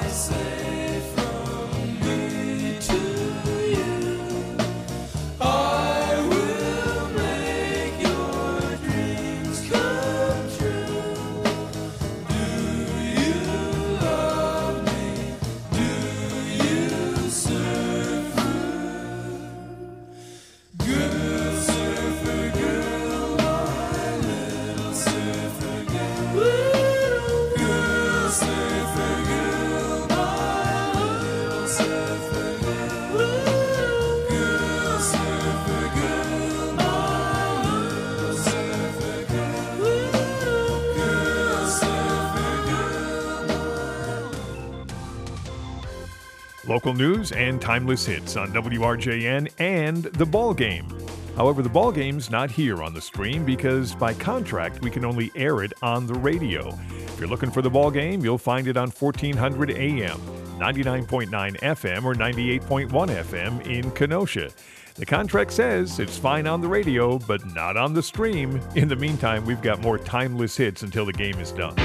Local news and timeless hits on WRJN and The Ball Game. However, The Ball Game's not here on the stream because by contract we can only air it on the radio. If you're looking for The Ball Game, you'll find it on 1400 AM, 99.9 FM, or 98.1 FM in Kenosha. The contract says it's fine on the radio, but not on the stream. In the meantime, we've got more timeless hits until the game is done.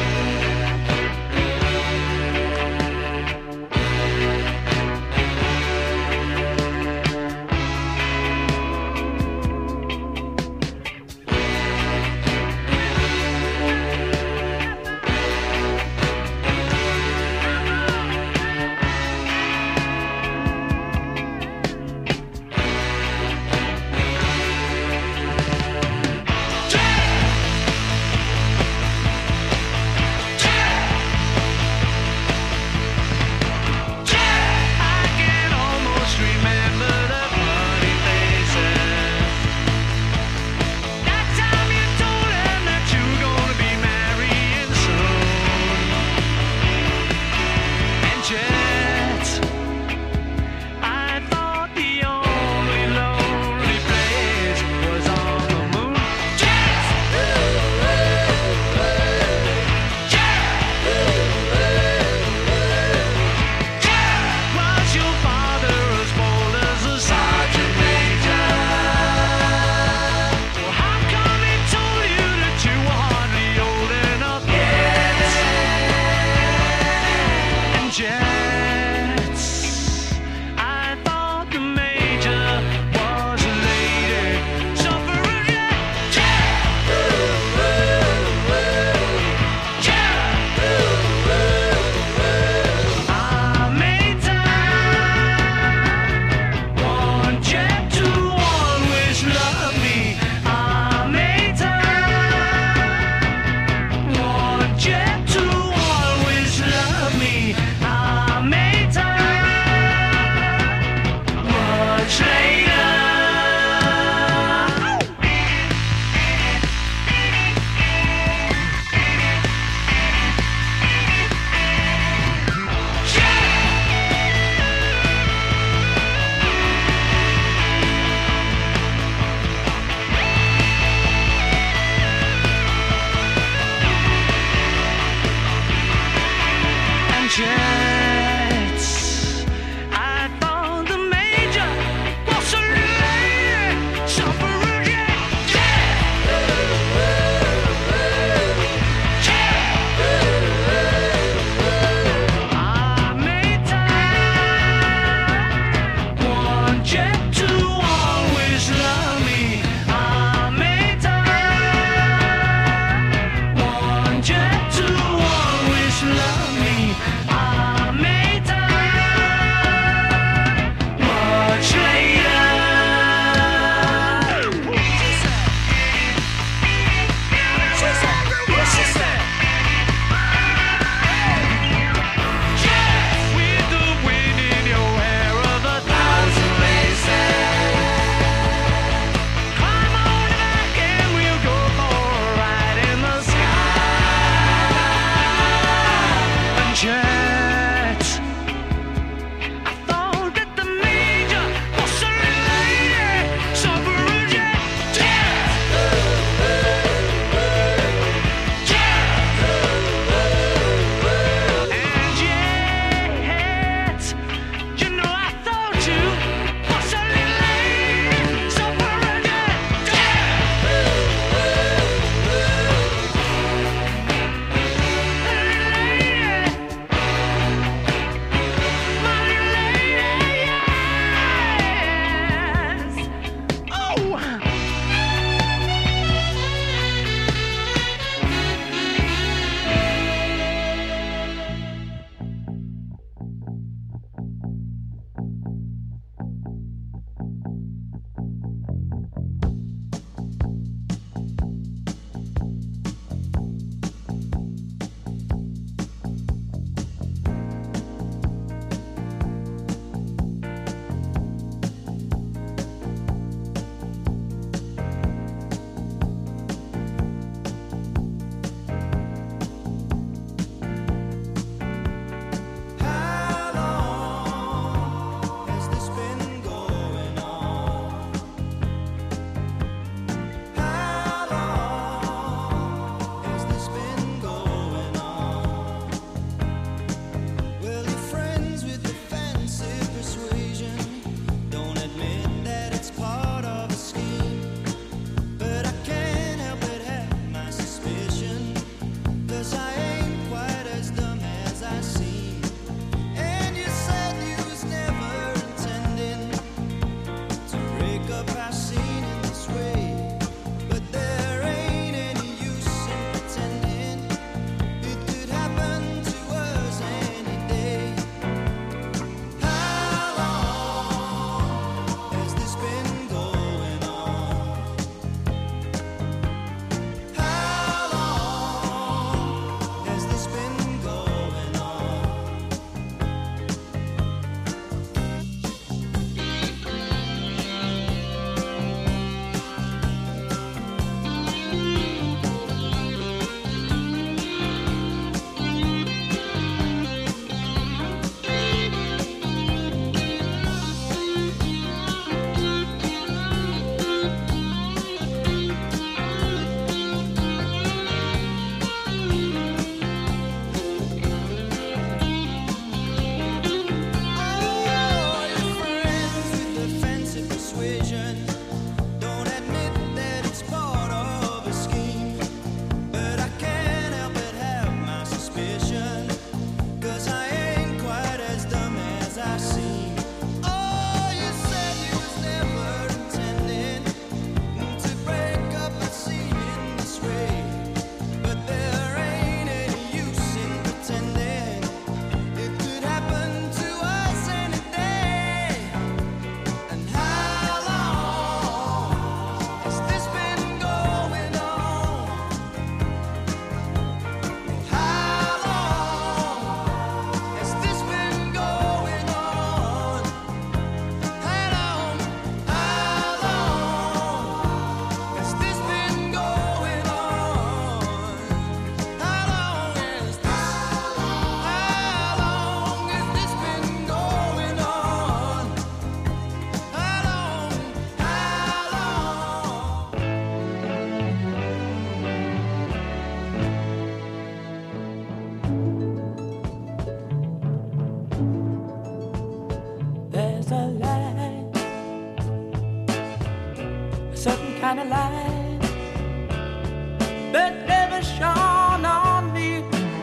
kind of light that never shone on me.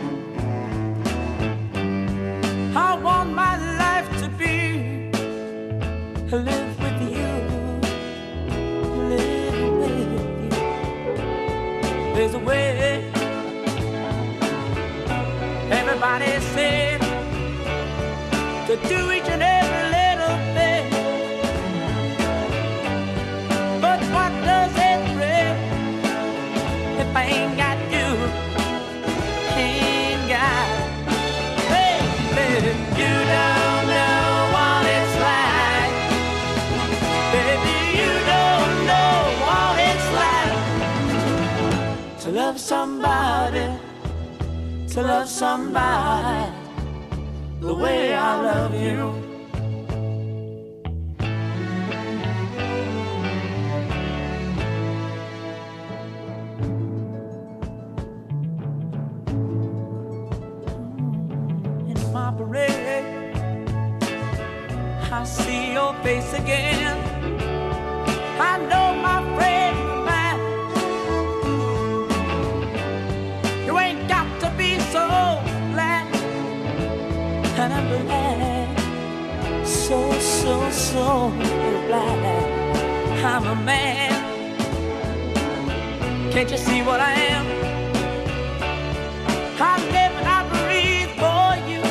I want my life to be live with you, live with you. There's a way. Everybody said to do each and every little thing, but what does it bring if I ain't got you? Ain't got, baby, you don't know what it's like. Baby, you don't know what it's like to love somebody, to love somebody the way I love you. In my parade, I see your face again. I know my friend of mine. You ain't got to be so glad, and I'm glad, so glad I'm a man. Can't you see what I am? I live and I breathe for you.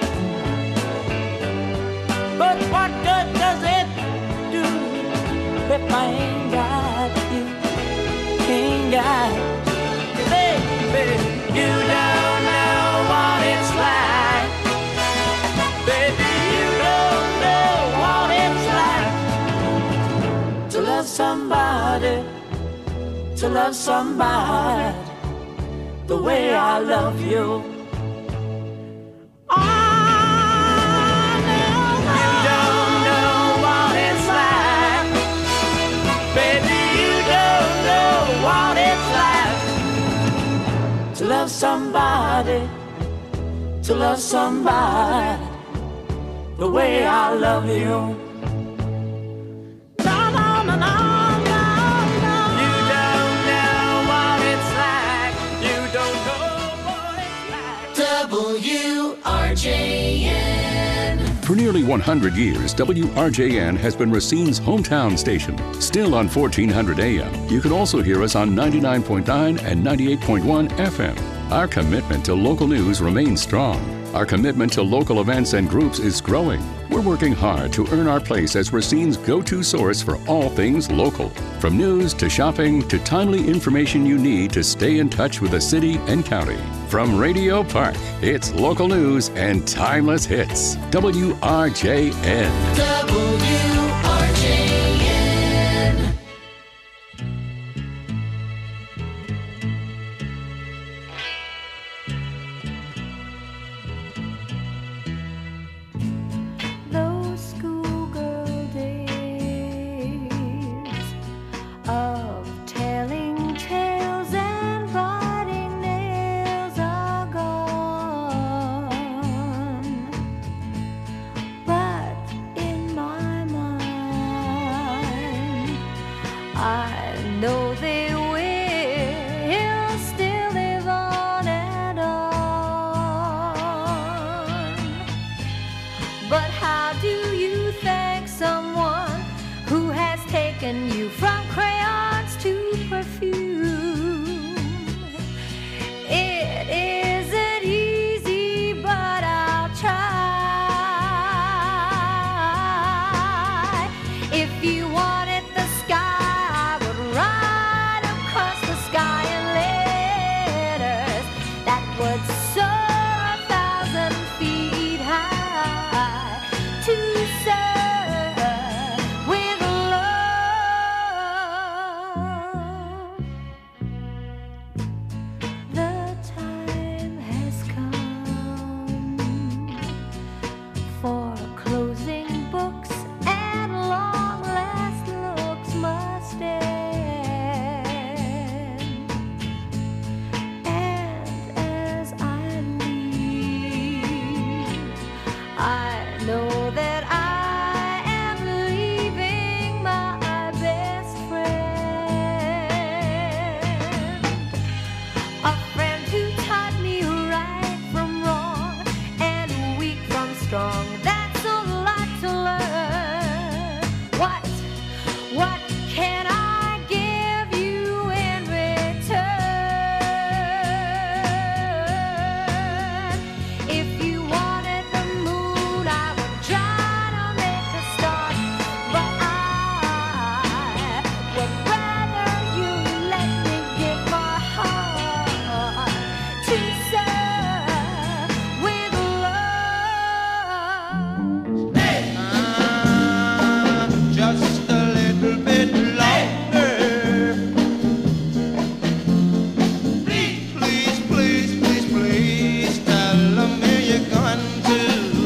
But what good does it do if I ain't got you? Ain't got you, baby. You don't know what it's like. Baby, you don't know what it's like to love somebody, to love somebody the way I love you. Oh, no, you don't know what it's like. Baby, you don't know what it's like to love somebody, to love somebody the way I love you. No, no, no, no, no, no. You don't know what it's like. You don't know what it's like. WRJN. For nearly 100 years, WRJN has been Racine's hometown station. Still on 1400 AM. You can also hear us on 99.9 and 98.1 FM. Our commitment to local news remains strong. Our commitment to local events and groups is growing. We're working hard to earn our place as Racine's go-to source for all things local. From news to shopping to timely information you need to stay in touch with the city and county. From Radio Park, it's local news and timeless hits. WRJN. WRJN. Those schoolgirl days of telling tales and biting nails are gone. But in my mind, I know they will still live on and on. But how do you thank someone who has taken you from crayons to perfume? It isn't easy, but I'll try. If you wanted the sky, I would ride across the sky in letters that would soar 1,000 feet high to serve strong. That's a lot to learn. What can I give you in return? If you wanted the moon, I would try to make a start, but I would rather you let me give my heart to serve with love. Just a little bit longer. Please, please, please, please, please tell me you're going to.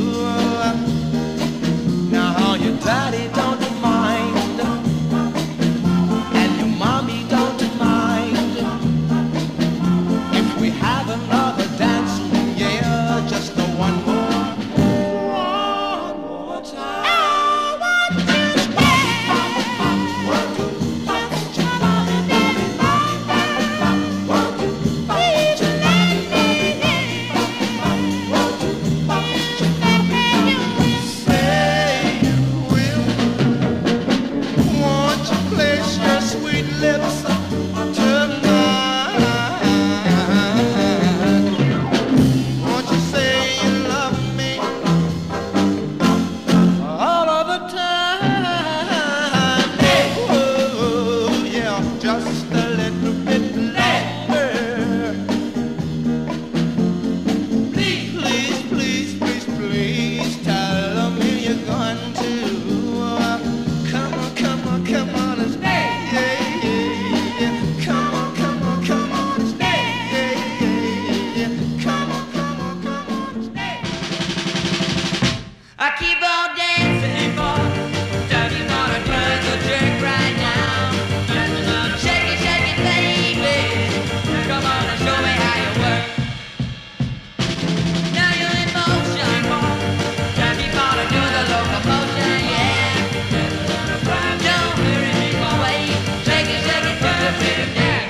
Now your daddy don't mind, and your mommy don't mind. If we have another dance, yeah, just the one more time. Say you will. Won't you place your sweet lips tonight? Won't you say you love me all of the time? Oh, yeah, just a little bit longer. Please, please, please, please, please tell me you're going to. Come on, come on, come on and stay. Yeah, yeah, yeah. Come on, come on, come on and stay. Yeah, yeah, yeah. Come on, come on, come on and stay. I keep on dancing for. Don't you wanna turn the jerk right now? Shake it, baby. Come on and show me how you work. Now you're in motion. Don't you wanna do the locomotion? Yeah. Don't hurry me away. Shake it to the rhythm dance.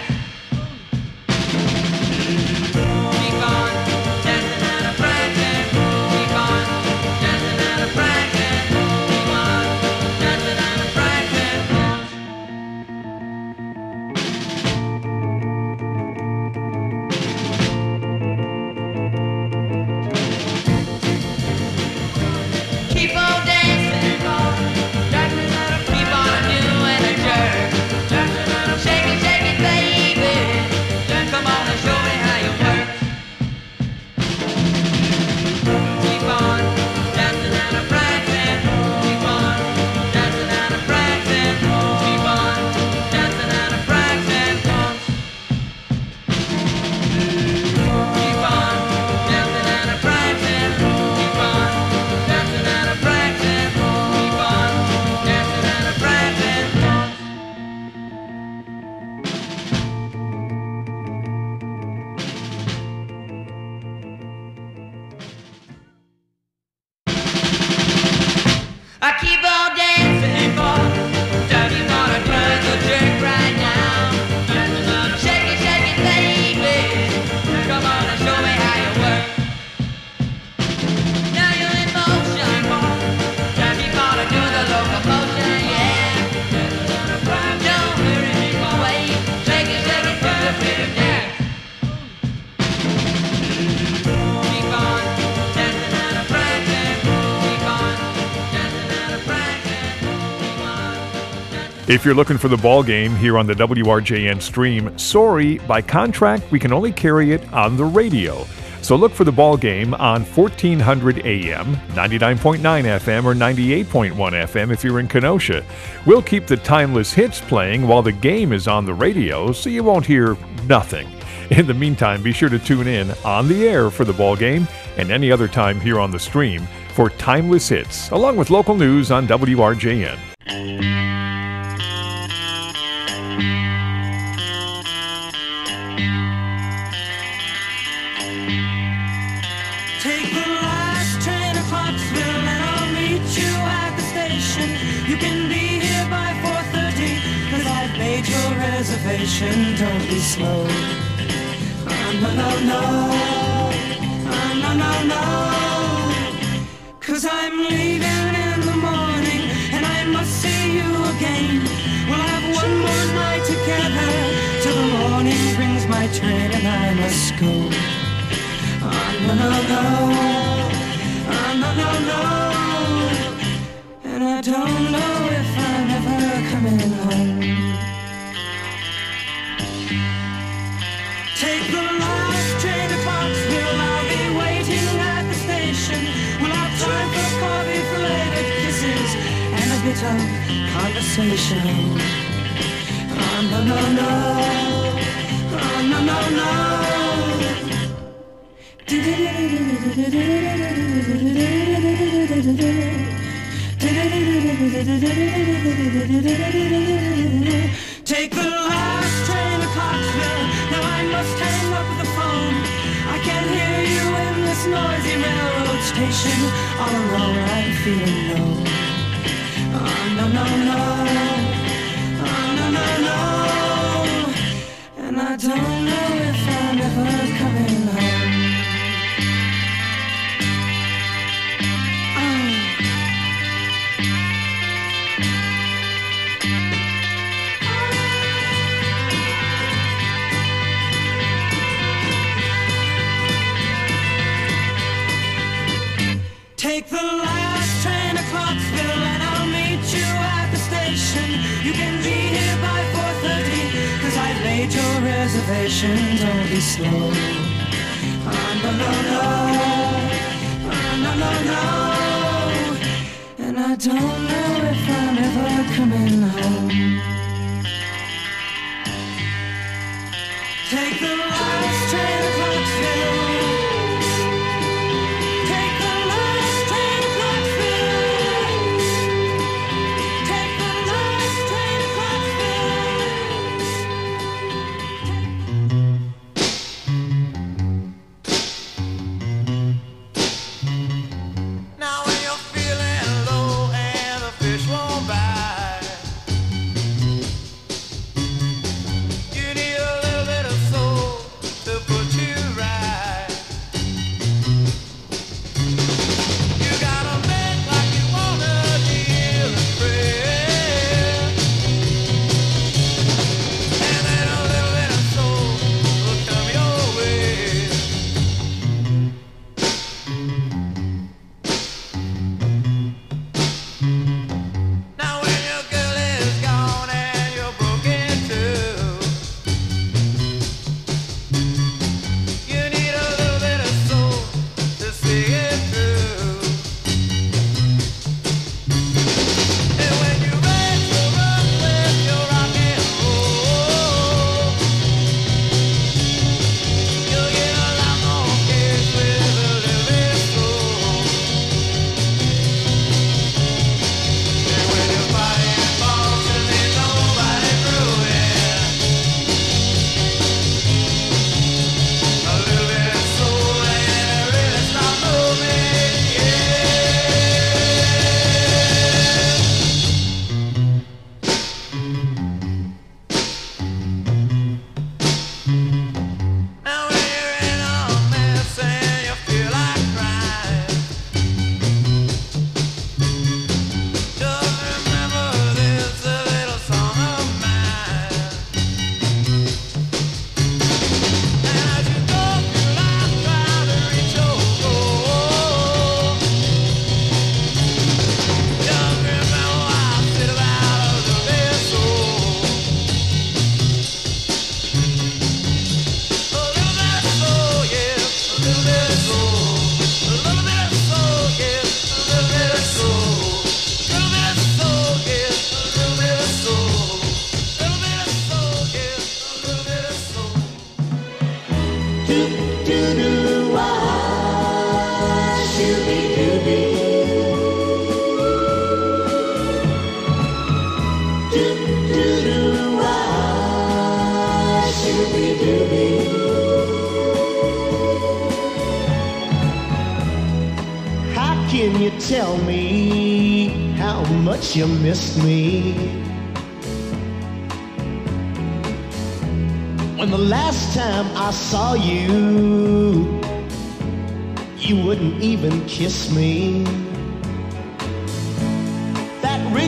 Keep on dancing and a prancing. Keep on dancing and a prancing. Keep on dancing and a prancing. Keep on dancing, keep on doing a jerk. Shake it, baby. Come on and show me how you work. Keep on dancing and a prancing. Keep on dancing and a prancing. Keep on dancing and a prancing. Keep on dancing and a prancing. Keep on dancing and a prancing. Keep on dancing and a prancing. I keep on dancing for. Don't you wanna turn the jerk right now? Shake it, baby. Come on and show me how you work. Now you're in motion. Don't you wanna do the locomotion? Yeah. Don't hurry me away. Shake it to the rhythm dance. Keep on dancing and a prancing. Keep on dancing and a prancing. Keep on dancing. If you're looking for the ball game here on the WRJN stream, sorry, by contract, we can only carry it on the radio. So look for the ball game on 1400 AM, 99.9 FM, or 98.1 FM if you're in Kenosha. We'll keep the timeless hits playing while the game is on the radio, so you won't hear nothing. In the meantime, be sure to tune in on the air for the ball game and any other time here on the stream for timeless hits, along with local news on WRJN. Take the last train to Clarksville and I'll meet you at the station. You can be here by 4:30 'cause I've made your reservation. Don't be slow. No, no, no. No, no, no. 'cause I'm leaving in the morning and I must see you again. We'll have one more night together till the morning brings my train and I must go. Oh, no, no, no. Oh, no, no, no. And I don't know if I'm ever coming home. Take the last train to Clarksville, I'll be waiting at the station. We'll have time for coffee, flavoured kisses, and a bit of conversation. Oh, no, no, no. Oh, no, no, no. Take the last train to Clarksville. Now I must hang up the phone. I can't hear you in this noisy railroad station. All alone I'm feeling low. Oh, no, no, no. Oh, no, no, no. And I don't know if I'm ever coming home. Take the last train to Clarksville and I'll meet you at the station. You can be here by 4:30, 'cause I've made your reservation. Don't be slow. Oh, no, no, no. Oh, no, no, no. And I don't know if I'm ever coming home. Take the last train to Clarksville. Can you tell me how much you missed me? When the last time I saw you, you wouldn't even kiss me.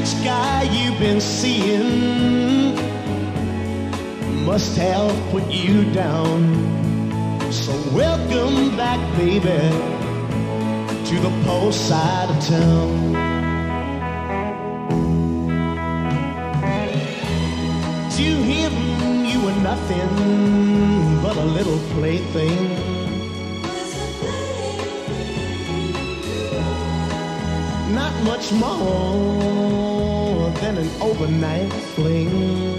rich guy you've been seeing must have put you down. So welcome back, baby, to the post side of town. To him, you were nothing but a little plaything. Not much more than an overnight fling.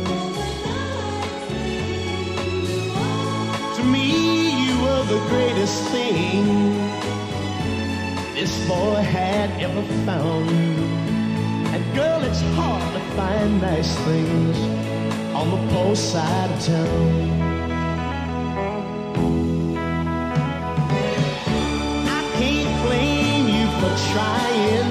To me, you were the greatest thing this boy had ever found. And girl, it's hard to find nice things on the post side of town. I can't blame you for trying.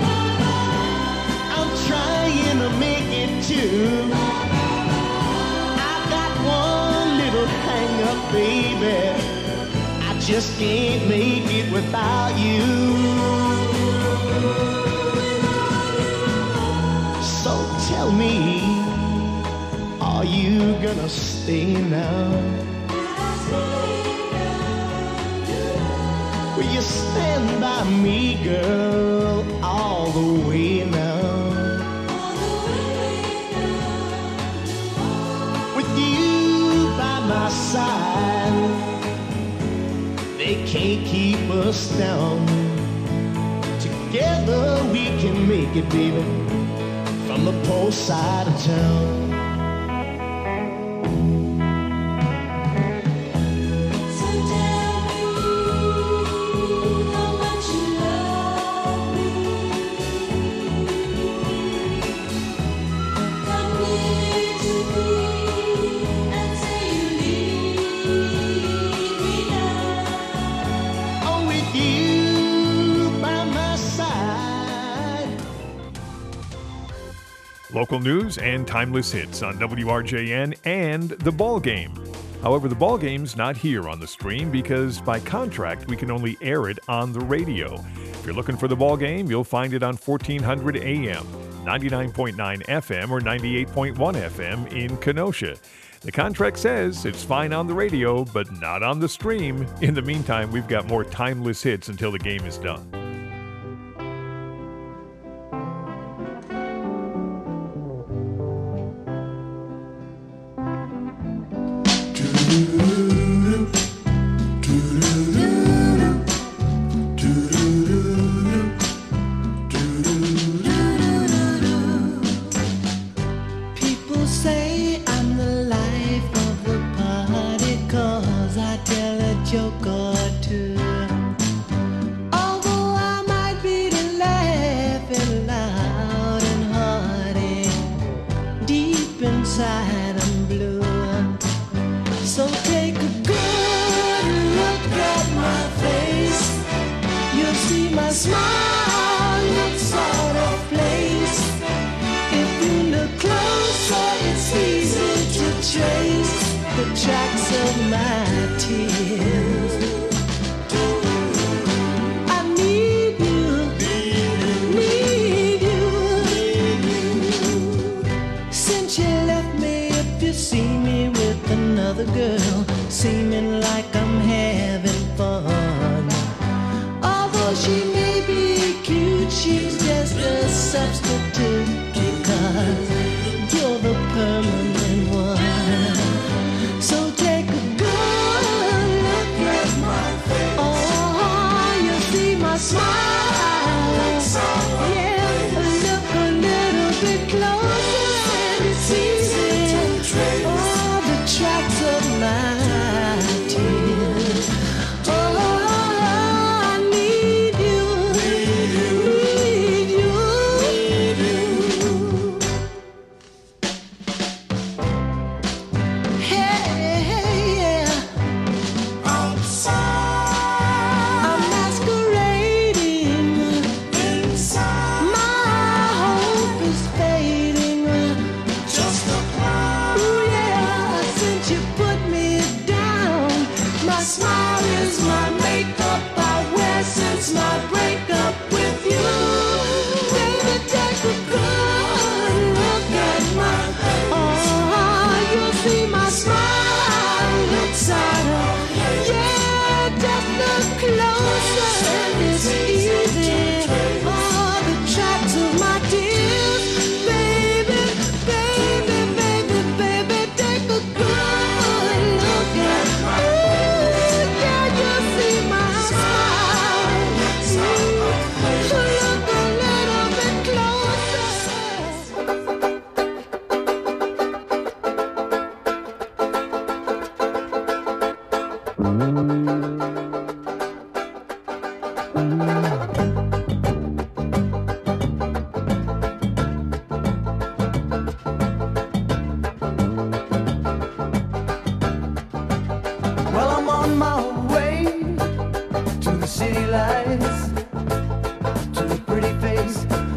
I'm trying to make it too. I've got one little hang up, baby. I just can't make it without you. So tell me, are you gonna stay now? Will you stand by me, girl, all the way now? With you by my side, they can't keep us down. Together we can make it, baby, from the post side of town. Local news and timeless hits on WRJN and The Ball Game. However, The Ball Game's not here on the stream because by contract we can only air it on the radio. If you're looking for The Ball Game, you'll find it on 1400 AM, 99.9 FM, or 98.1 FM in Kenosha. The contract says it's fine on the radio, but not on the stream. In the meantime, we've got more timeless hits until the game is done. People say I'm the life of the party 'cause I tell a joke or two. Although I might be the laughing loud and hearty, deep inside I'm blue. So take a good look at my face. You'll see my smile looks sort of place. If you look closer, it's easy to trace the tracks of my tears. I need you, need you. Since you left me,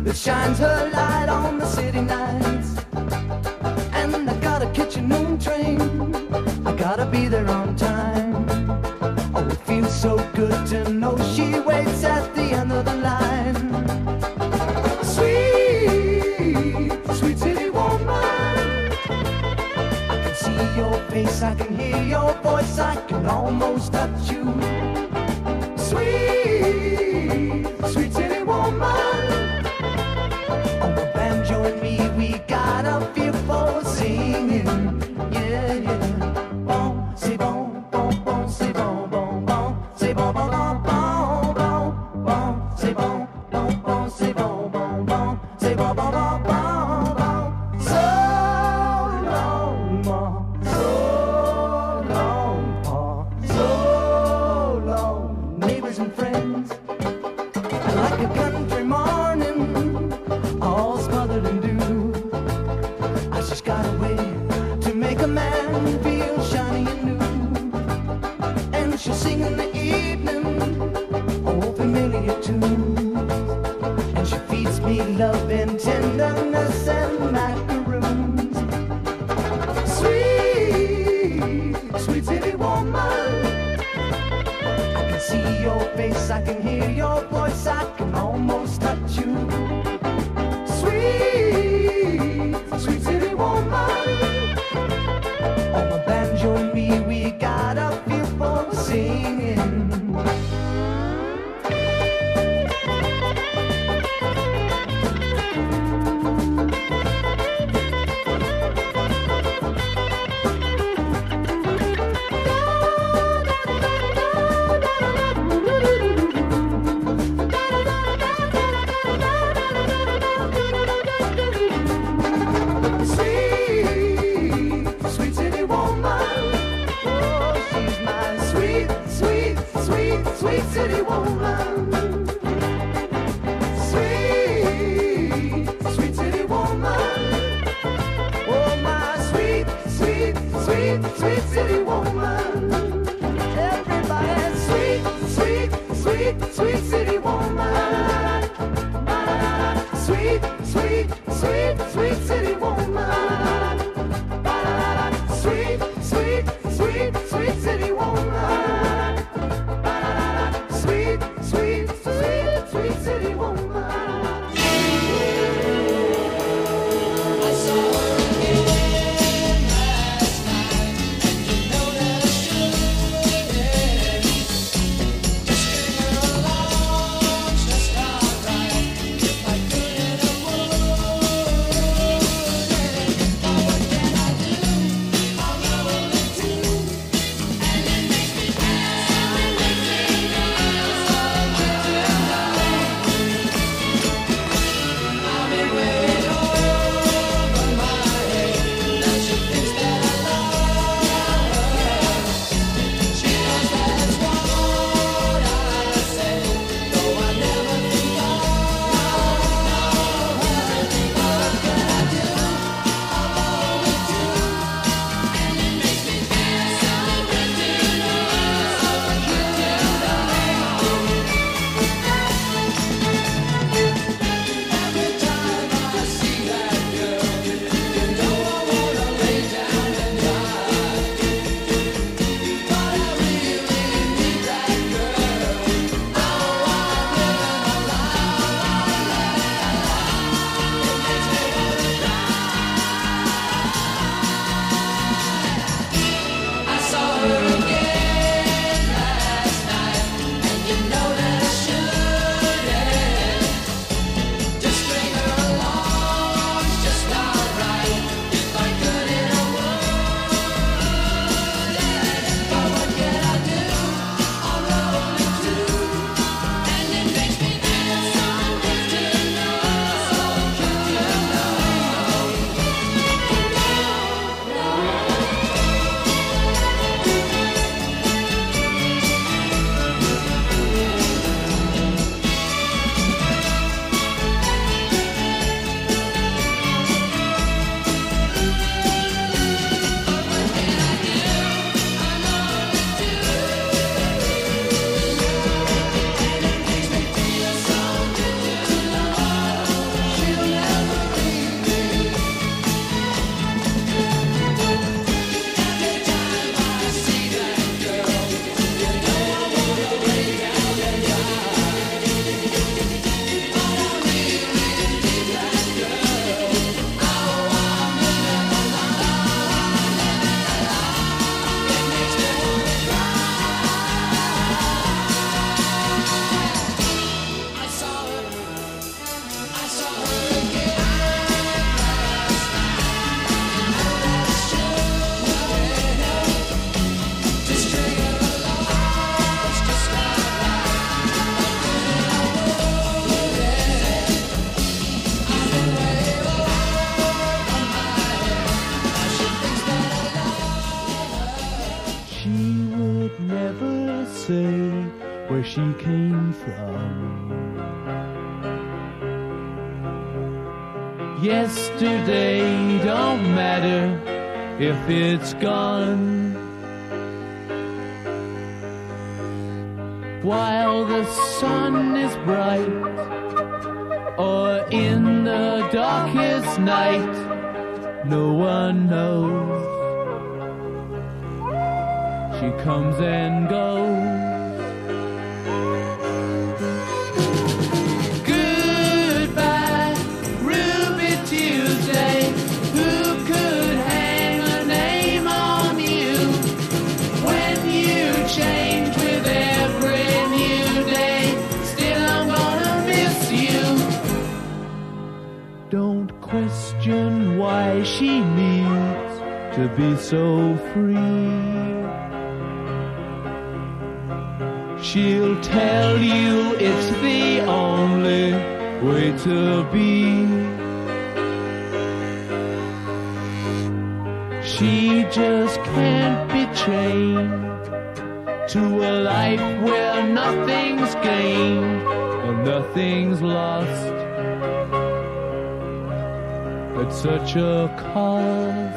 that shines her light on the city nights. And I gotta catch a noon train, I gotta be there on time. Oh, it feels so good to know she waits at the end of the line. Sweet, sweet city woman, I can see your face, I can hear your voice, I can almost touch you. Sweet, sweet city woman, on the banjo and me, we got a feel for singing. Yeah, yeah. Bon, c'est bon, bon, bon, c'est bon, bon, bon, c'est bon, bon, bon, bon, bon, bon, c'est bon, bon, bon, c'est bon, bon, bon, c'est bon, bon, bon, bon, bon. So long, ma, so long, pa, so long, neighbors and friends. Like a country morning, all smothered in dew. I just got a way to make a man feel shiny and new. And she'll sing in the evening, old familiar tunes. And she feeds me love and tenderness and macaroons. Sweet, sweet city woman, I can see your face, I can hear your voice, I can almost touch you. Sweet, sweet city woman, on my banjo and me, we got a feel for singing. Yesterday don't matter if it's gone. While the sun is bright, or in the darkest night, no one knows. She comes and goes. Goodbye, Ruby Tuesday. Who could hang a name on you when you change with every new day? Still, I'm gonna miss you. Don't question why she needs to be so free. She'll tell you it's the only way to be. She just can't be chained to a life where nothing's gained and nothing's lost at such a cost.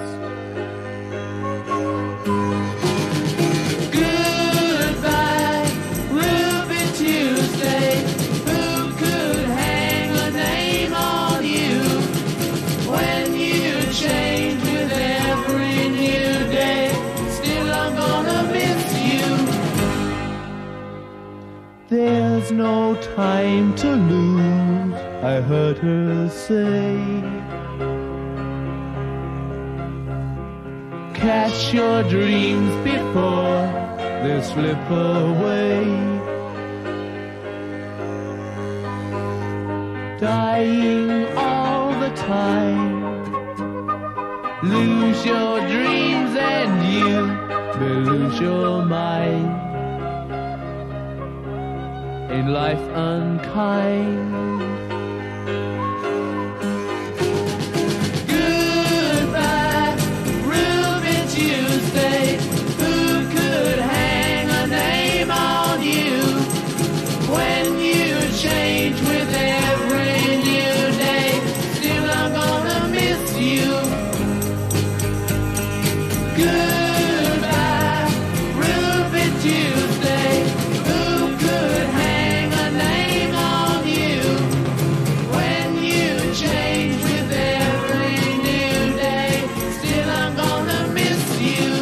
There's no time to lose, I heard her say. Catch your dreams before they slip away. Dying all the time. Lose your dreams and you may lose your mind. Ain't life unkind? Goodbye, Ruby Tuesday. Who could hang a name on you when you change with every new day? Still, I'm gonna miss you. Goodbye, Ruby Tuesday. Who could hang a name on you when you change with every new day? Still, I'm gonna miss you.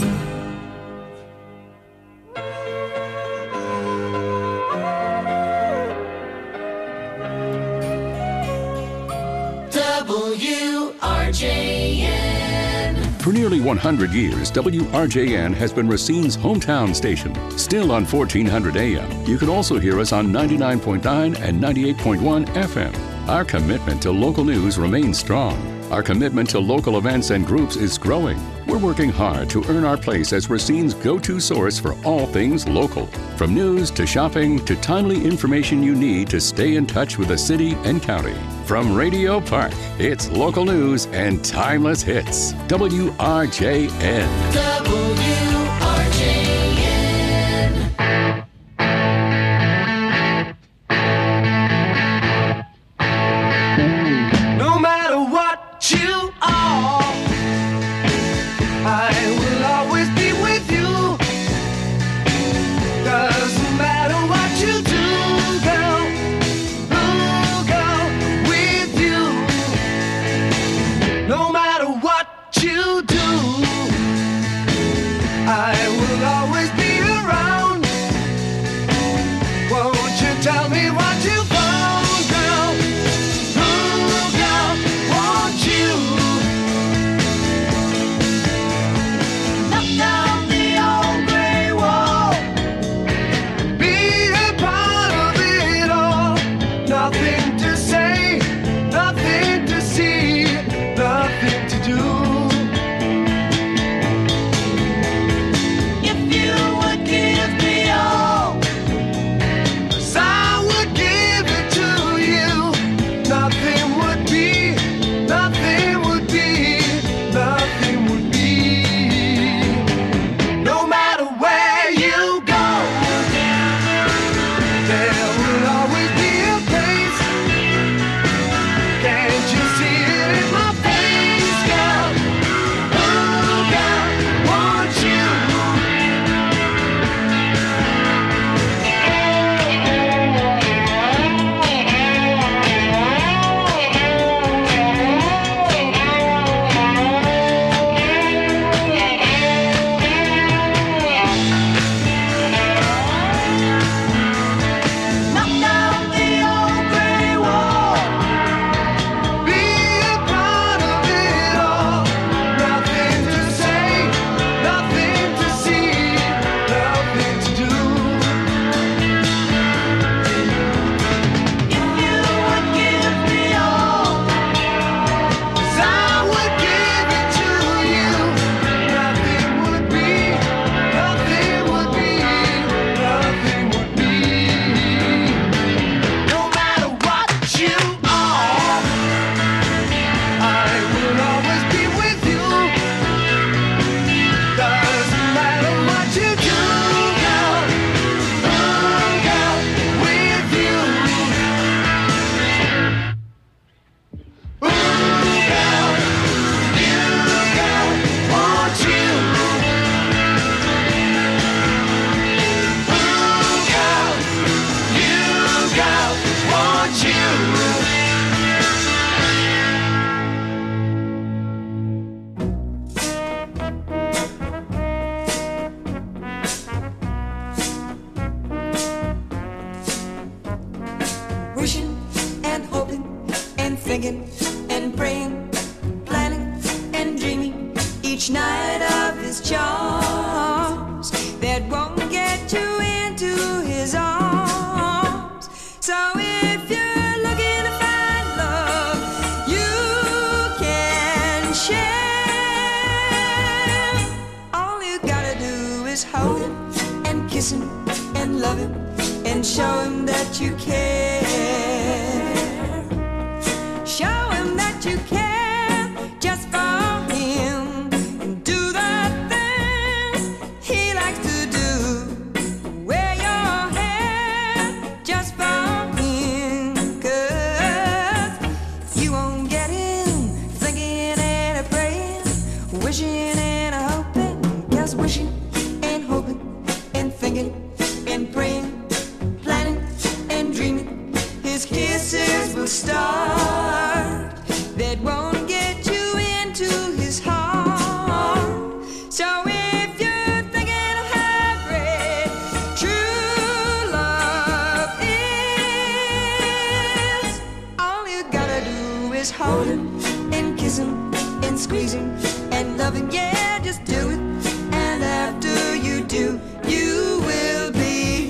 WRJN. For nearly 100 years, WRJN has been Racine's hometown station. Still on 1400 AM. You can also hear us on 99.9 and 98.1 FM. Our commitment to local news remains strong. Our commitment to local events and groups is growing. We're working hard to earn our place as Racine's go-to source for all things local. From news to shopping to timely information you need to stay in touch with the city and county. From Radio Park, it's local news and timeless hits. WRJN. WRJN. No matter what you are, I will always be with you. Doesn't matter what you do, girl, ooh, girl, with you. No matter what you do, thinking and praying, planning and dreaming each night of his charms that won't get you into his arms. So if you're looking to find love, you can share. All you gotta do is hold him and kiss him and love him and show him that you care. Show him that you care just for him and do the things he likes to do. Wear your hair just for him, 'cause you won't get him thinking and a praying, wishing and a hoping, just wishing and hoping and thinking and praying, planning and dreaming. His kisses will start that won't get you into his heart. So if you're thinking of how great true love is, all you gotta do is hold him and kiss him and squeeze him and love him. Yeah, just do it. And after you do, you will be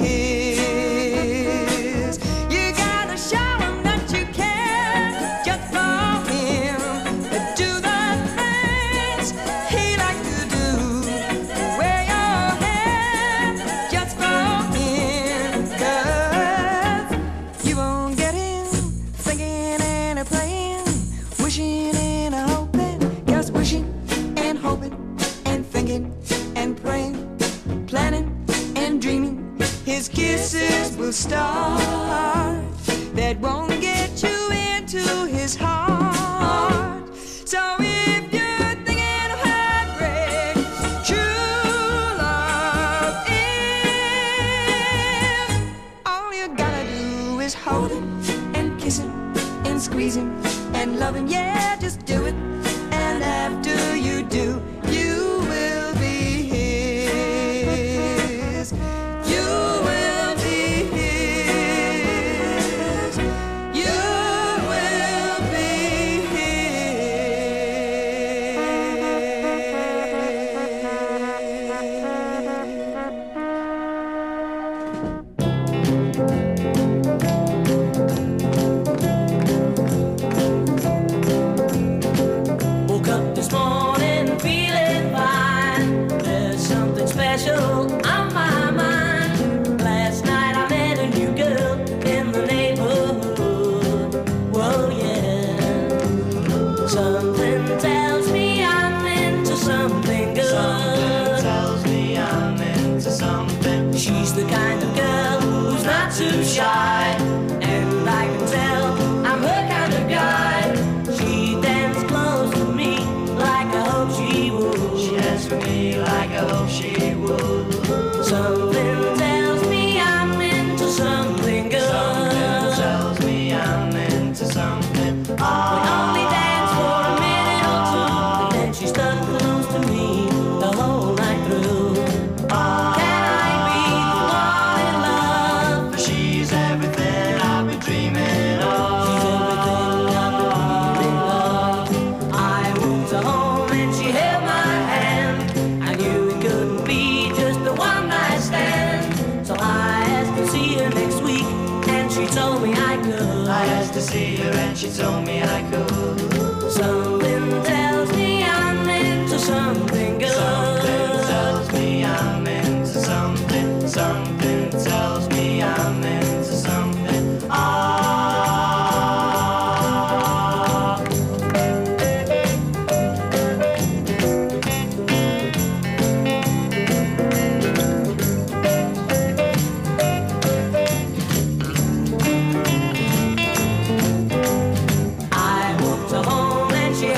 his. You gotta show him that you care just for him. Do the things he likes to do. Wear your hair just for him, 'cause you won't get him thinking and a praying, wishing and a hoping, just wishing and hoping and thinking and praying, planning and dreaming. His kisses will start that won't get you into his heart. So if you're thinking of how great true love is, all you gotta do is hold him and kiss him and squeeze him and love him. Yeah, just do it. And after you do, you will be his. You will be his. You will be Woke up this morning feeling fine. There's something special on my mind. Last night I met a new girl in the neighborhood. Whoa, yeah. Something tells me I'm into something good. Something tells me I'm into something. She's the kind of girl who's not too shy, and I can tell I'm her kind of guy. She danced close to me like I hope she would. She danced for me like I hope she would. Something tells me I'm into something good. Something tells me I'm into something. We only danced for a minute or two, and then she stuck close to me the whole night through. Can I be the one in love? For she's everything I've been dreaming of. She's everything I've been dreaming of. I moved her home and she held my hand. I knew it couldn't be just the one night stand. So I asked to see her next week, and she told me I could. I asked to see her and she told me I could. Something tells me I'm into something good. Something tells me I'm into something. Something tells me I'm into something. I walked her home and she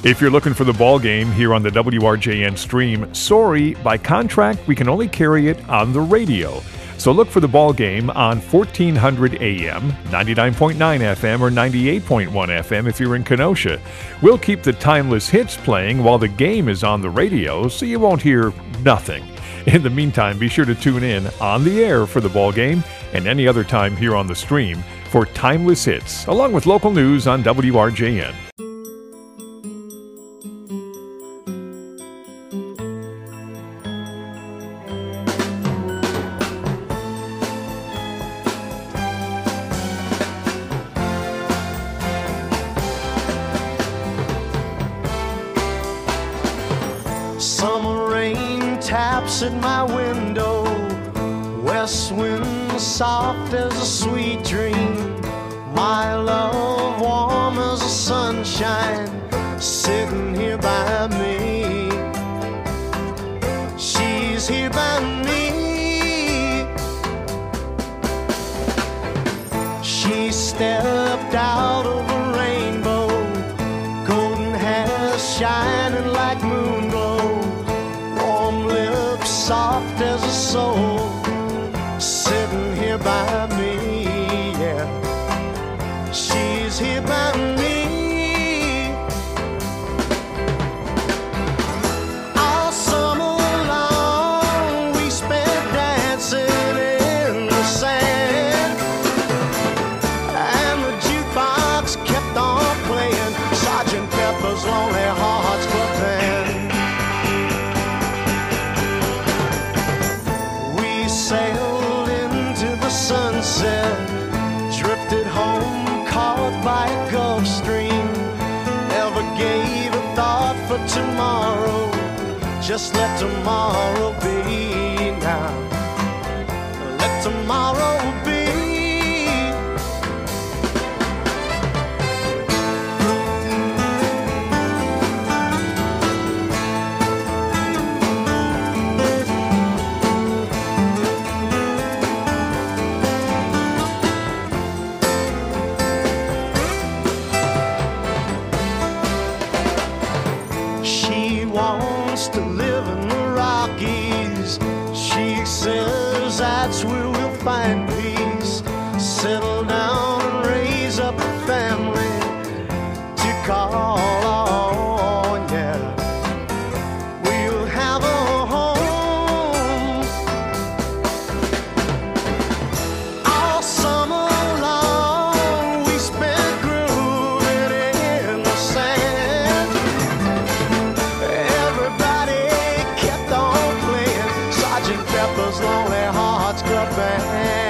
If you're looking for the ball game here on the WRJN stream, sorry, by contract, we can only carry it on the radio. So look for the ball game on 1400 AM, 99.9 FM, or 98.1 FM if you're in Kenosha. We'll keep the timeless hits playing while the game is on the radio, so you won't hear nothing. In the meantime, be sure to tune in on the air for the ball game and any other time here on the stream for timeless hits, along with local news on WRJN. Summer rain taps at my window, west wind soft as a sweet dream. My love warm as the sunshine, sitting here by me. She's here by me. She stepped out of a rainbow, golden hair shining like moon glow, warm lips soft as a soul, sitting here by me, yeah. She's here by me. All summer long we spent dancing in the sand, and the jukebox kept on playing Sgt. Pepper's Lonely Hearts Club Band. We sailed into the sunset, drifted home caught by a Gulf Stream. Never gave a thought for tomorrow, just let tomorrow be now. Let tomorrow be. She wants to live in the Rockies. She says that's where we'll find peace. Settle down and raise up a family to call on, yeah. We'll have a home. All summer long we spent grooving in the sand. Everybody kept on playing Sgt. Pepper's Lonely Hearts Club Band.